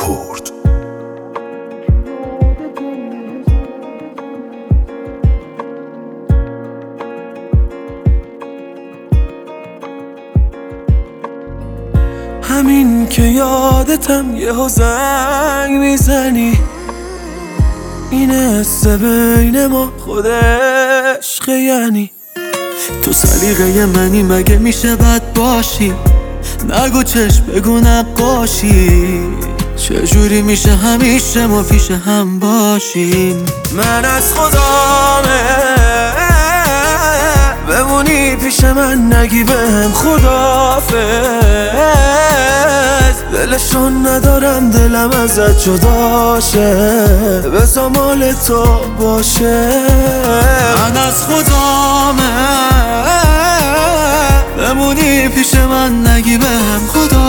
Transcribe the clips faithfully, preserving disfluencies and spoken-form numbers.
کرد. همین که یادتم یه زنگ میزنی، این حس بین ما خود عشق یعنی. تو سلیقه منی مگه میشه بد باشی؟ نگو چشم بگو نقاشی. چجوری میشه همیشه ما پیش هم باشیم؟ من از خدامه بمونی پیش من، نگی بهم خداحافظ. دلشون ندارم دلم ازت جداشه، بذار مال تو باشه. من از خدامه بمونی پیش من، نگی بهم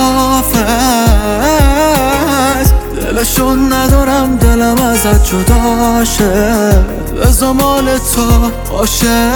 خداحافظ. دلشون ندارم دلم ازت جداشه، بذار مال تو باشه.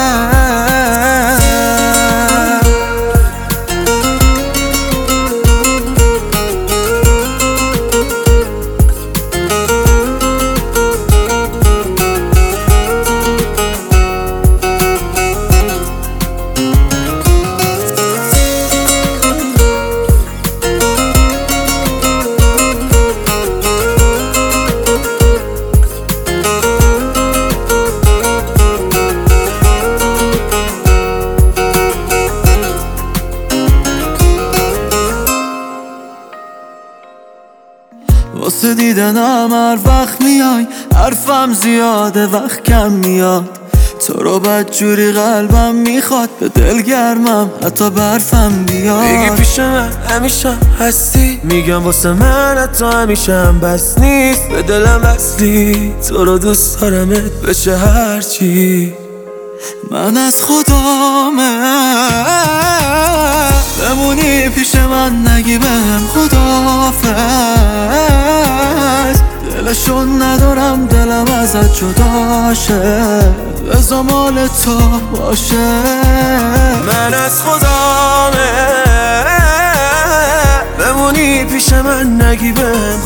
واسه دیدنم هر وقت میای، حرفم زیاده وقت کم میاد. تو رو بدجوری قلبم میخواد، به دل گرمم حتی برفم بیاد. میگی پیش من همیشه هستی، میگم واسه من حتی همیشه هم بس نیست. به دلم وصلی، تو رو دوست دارمت بشه هرچی. من از خدامه بمونی پیش من، نگی بهم خداحافظ. دلشون ندارم دلم ازت جداشه، بذار مال تو باشه. من از خدامه بمونی پیش من، نگی بهم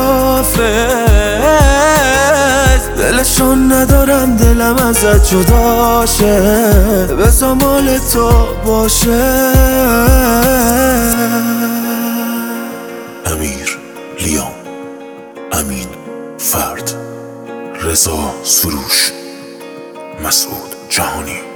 خداحافظ. دلشون ندارم دلم ازت جداشه، بذار مال تو باشه. امیر لیام، امین فرد، رضا سروش، مسعود جهانی.